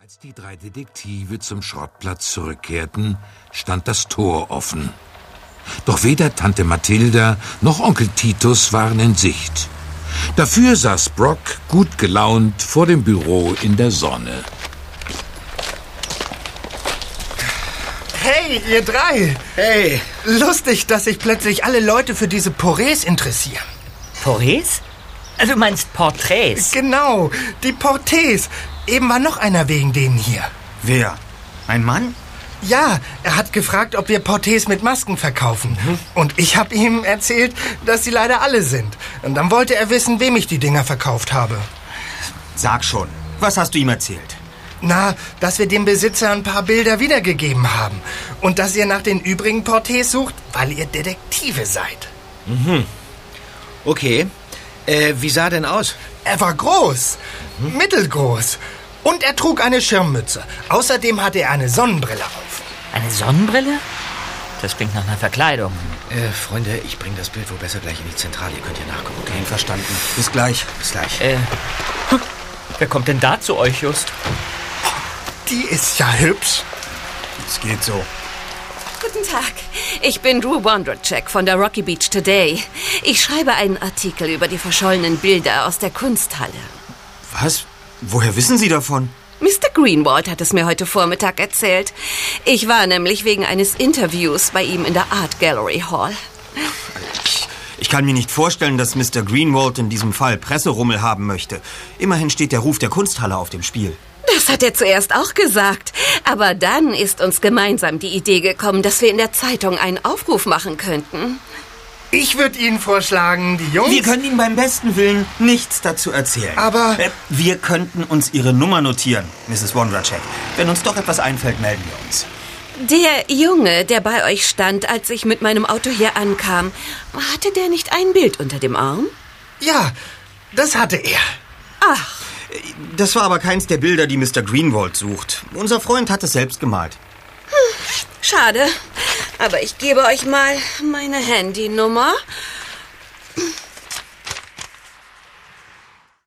Als die drei Detektive zum Schrottplatz zurückkehrten, stand das Tor offen. Doch weder Tante Mathilda noch Onkel Titus waren in Sicht. Dafür saß Brock gut gelaunt vor dem Büro in der Sonne. Hey, ihr drei! Hey! Lustig, dass sich plötzlich alle Leute für diese Porträts interessieren. Porträts? Du meinst Porträts? Genau, die Porträts. Eben war noch einer wegen denen hier. Wer? Ein Mann? Ja, er hat gefragt, ob wir Porträts mit Masken verkaufen. Und ich habe ihm erzählt, dass sie leider alle sind. Und dann wollte er wissen, wem ich die Dinger verkauft habe. Sag schon, was hast du ihm erzählt? Na, dass wir dem Besitzer ein paar Bilder wiedergegeben haben. Und dass ihr nach den übrigen Porträts sucht, weil ihr Detektive seid. Okay. Wie sah er denn aus? Er war groß, mittelgroß. Und er trug eine Schirmmütze. Außerdem hatte er eine Sonnenbrille auf. Eine Sonnenbrille? Das klingt nach einer Verkleidung. Freunde, ich bringe das Bild wohl besser gleich in die Zentrale. Ihr könnt hier nachgucken, okay? Verstanden. Bis gleich. Bis gleich. Wer kommt denn da zu euch, Just? Die ist ja hübsch. Es geht so. Guten Tag, ich bin Drew Wondracek von der Rocky Beach Today. Ich schreibe einen Artikel über die verschollenen Bilder aus der Kunsthalle. Was? Woher wissen Sie davon? Mr. Greenwald hat es mir heute Vormittag erzählt. Ich war nämlich wegen eines Interviews bei ihm in der Art Gallery Hall. Ich kann mir nicht vorstellen, dass Mr. Greenwald in diesem Fall Presserummel haben möchte. Immerhin steht der Ruf der Kunsthalle auf dem Spiel. Das hat er zuerst auch gesagt. Aber dann ist uns gemeinsam die Idee gekommen, dass wir in der Zeitung einen Aufruf machen könnten. Ich würde Ihnen vorschlagen, die Jungs... Wir können Ihnen beim besten Willen nichts dazu erzählen. Aber... wir könnten uns Ihre Nummer notieren, Mrs. Wondracek. Wenn uns doch etwas einfällt, melden wir uns. Der Junge, der bei euch stand, als ich mit meinem Auto hier ankam, hatte der nicht ein Bild unter dem Arm? Ja, das hatte er. Ach. Das war aber keins der Bilder, die Mr. Greenwald sucht. Unser Freund hat es selbst gemalt. Schade. Aber ich gebe euch mal meine Handynummer.